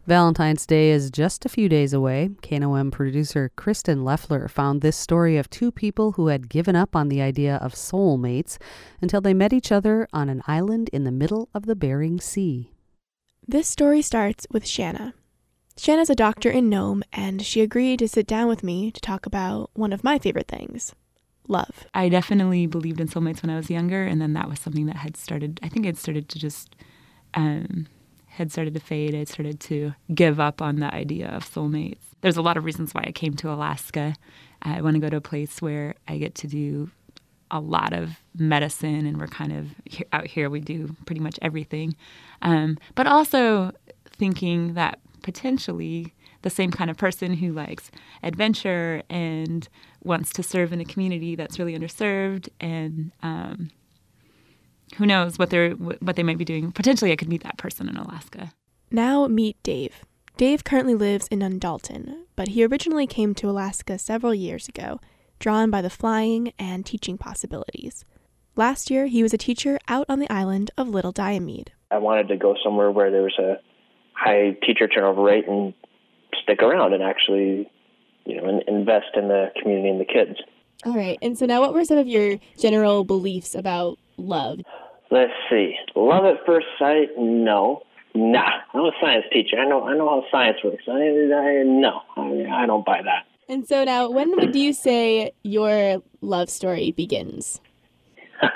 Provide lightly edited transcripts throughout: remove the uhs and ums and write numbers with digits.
Valentine's Day is just a few days away. KNOM producer Kristen Leffler found this story of two people who had given up on the idea of soulmates until they met each other on an island in the middle of the Bering Sea. This story starts with Shanna. Shanna's a doctor in Nome, and she agreed to sit down with me to talk about one of my favorite things, love. I definitely believed in soulmates when I was younger, and then that was something that had started, I think it started to just... had started to fade. I started to give up on the idea of soulmates. There's a lot of reasons why I came to Alaska. I want to go to a place where I get to do a lot of medicine, and we're kind of out here, we do pretty much everything. But also thinking that potentially the same kind of person who likes adventure and wants to serve in a community that's really underserved, and who knows what they might be doing. Potentially, I could meet that person in Alaska. Now meet Dave. Dave currently lives in Nundalton, but he originally came to Alaska several years ago, drawn by the flying and teaching possibilities. Last year, he was a teacher out on the island of Little Diomede. I wanted to go somewhere where there was a high teacher turnover rate and stick around and actually, invest in the community and the kids. All right. And so now what were some of your general beliefs about love? Let's see. Love at first sight? No. Nah. I'm a science teacher. I know how science works. No. I don't buy that. And so now, when would you say your love story begins? As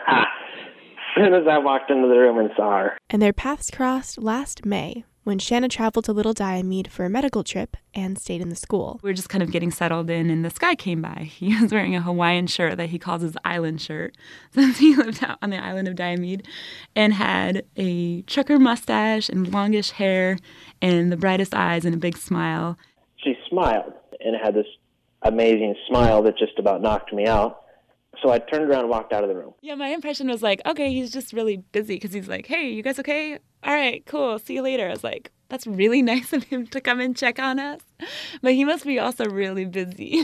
soon as I walked into the room and saw her. And their paths crossed last May, when Shanna traveled to Little Diomede for a medical trip and stayed in the school. We were just kind of getting settled in, and this guy came by. He was wearing a Hawaiian shirt that he calls his island shirt, since he lived out on the island of Diomede, and had a trucker mustache and longish hair and the brightest eyes and a big smile. She smiled and had this amazing smile that just about knocked me out. So I turned around and walked out of the room. Yeah, my impression was like, okay, he's just really busy, because he's like, hey, you guys okay? All right, cool, see you later. I was like, that's really nice of him to come and check on us. But he must be also really busy.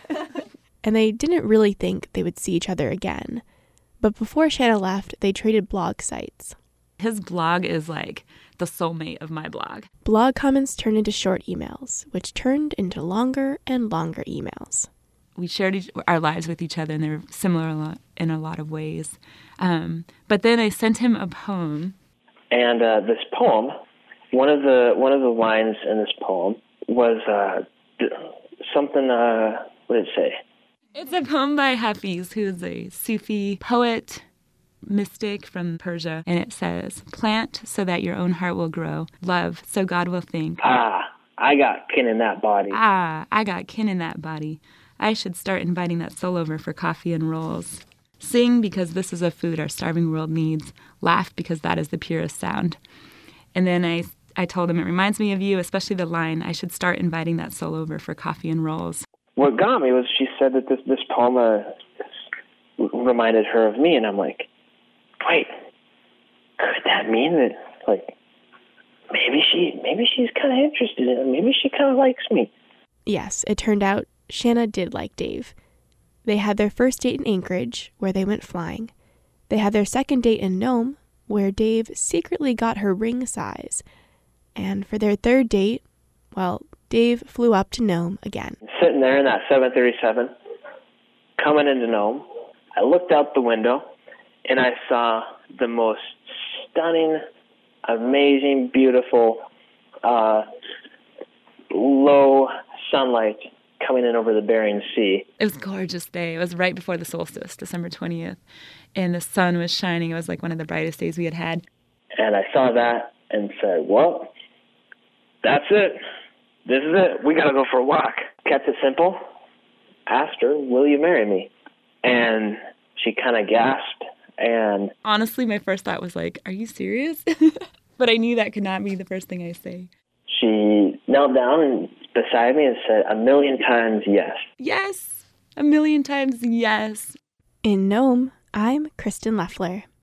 And they didn't really think they would see each other again. But before Shanna left, they traded blog sites. His blog is like the soulmate of my blog. Blog comments turned into short emails, which turned into longer and longer emails. We shared our lives with each other, and they were similar in a lot of ways. But then I sent him a poem. And this poem, one of the lines in this poem was something. What did it say? It's a poem by Hafiz, who is a Sufi poet, mystic from Persia, and it says, "Plant so that your own heart will grow. Love so God will think. I got kin in that body. I got kin in that body. I should start inviting that soul over for coffee and rolls. Sing because this is a food our starving world needs. Laugh because that is the purest sound." And then I told him, it reminds me of you, especially the line, I should start inviting that soul over for coffee and rolls. What got me was she said that this poem reminded her of me, and I'm like, wait, could that mean that, like, maybe she's kind of interested in it, maybe she kind of likes me? Yes, it turned out Shanna did like Dave. They had their first date in Anchorage, where they went flying. They had their second date in Nome, where Dave secretly got her ring size. And for their third date, well, Dave flew up to Nome again. Sitting there in that 737, coming into Nome, I looked out the window, and I saw the most stunning, amazing, beautiful, low sunlight coming in over the Bering Sea. It was a gorgeous day. It was right before the solstice, December 20th, and the sun was shining. It was like one of the brightest days we had had. And I saw that and said, well, that's it. This is it. We got to go for a walk. Kept it simple. Asked her, will you marry me? And she kind of gasped. And honestly, my first thought was like, are you serious? But I knew that could not be the first thing I say. She knelt down and beside me and said 1,000,000 times yes. Yes. 1,000,000 times yes. In Nome, I'm Kristen Leffler.